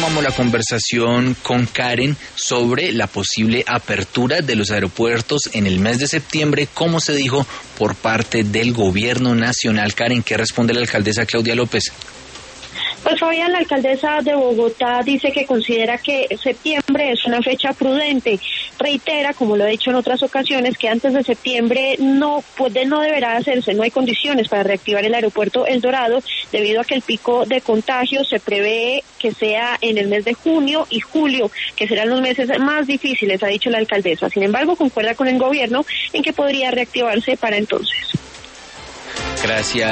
Continuamos la conversación con Karen sobre la posible apertura de los aeropuertos en el mes de septiembre, como se dijo por parte del gobierno nacional. Karen, ¿qué responde la alcaldesa Claudia López? Pues Fabián, la alcaldesa de Bogotá dice que considera que septiembre es una fecha prudente. Reitera, como lo he dicho en otras ocasiones, que antes de septiembre no deberá hacerse, no hay condiciones para reactivar el aeropuerto El Dorado, debido a que el pico de contagios se prevé que sea en el mes de junio y julio, que serán los meses más difíciles, ha dicho la alcaldesa. Sin embargo, concuerda con el gobierno en que podría reactivarse para entonces. Gracias.